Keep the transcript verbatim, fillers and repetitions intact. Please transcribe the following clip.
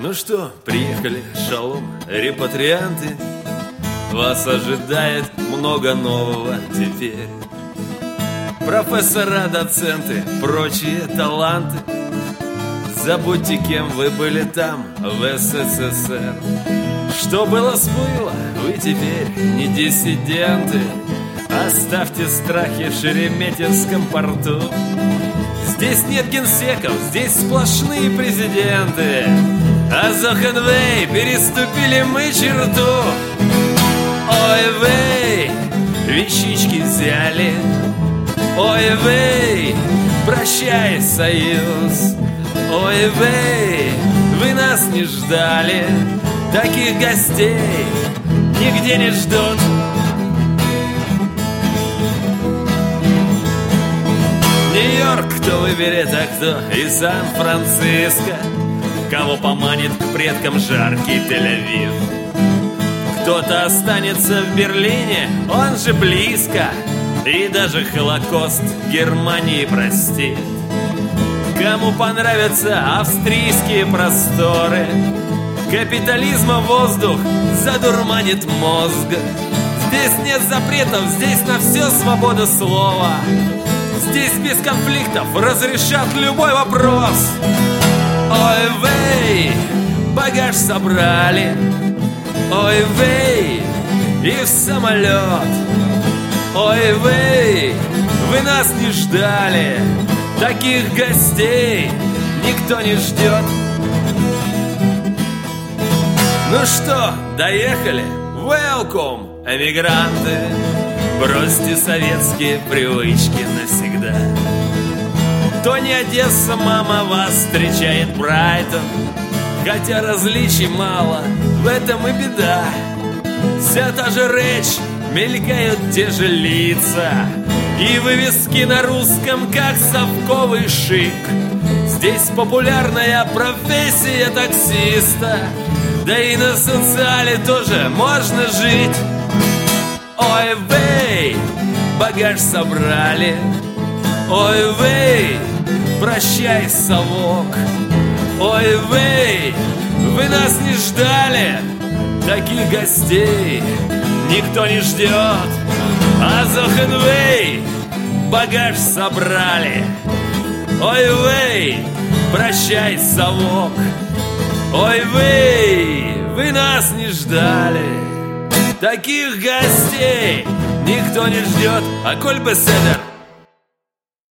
Ну что, приехали, шалом, репатрианты. Вас ожидает много нового теперь. Профессора, доценты, прочие таланты. Забудьте, кем вы были там, в СССР. Что было, сбыло, вы теперь не диссиденты. Оставьте страхи в Шереметьевском порту. Здесь нет генсеков, здесь сплошные президенты. А Зохенвей, переступили мы черту. Ой, вей, вещички взяли. Ой, вей, прощай, союз. Ой, вей, вы нас не ждали. Таких гостей нигде не ждут. Нью-Йорк кто выберет, а кто и Сан-Франциско. Кого поманит к предкам жаркий Тель-Авив. Кто-то останется в Берлине, он же близко. И даже Холокост Германии простит. Кому понравятся австрийские просторы, капитализма воздух задурманит мозг. Здесь нет запретов, здесь на все свобода слова. Здесь без конфликтов разрешат любой вопрос. Ой, вей, багаж собрали. Ой, вей, и в самолет. Ой, вей, вы нас не ждали. Таких гостей никто не ждет. Ну что, доехали? Welcome, эмигранты. Бросьте советские привычки навсегда. То не Одесса, мама, вас встречает Брайтон. Хотя различий мало, в этом и беда. Вся та же речь, мелькают те же лица. И вывески на русском, как совковый шик. Здесь популярная профессия таксиста. Да и на социале тоже можно жить. Ой, вей, багаж собрали. Ой, вей, прощай, совок. Ой, вей, вы нас не ждали. Таких гостей никто не ждет. А Зохенвей, багаж собрали. Ой, вей, прощай, совок. Ой, вей, вы нас не ждали. Таких гостей никто не ждет. А коль бы седер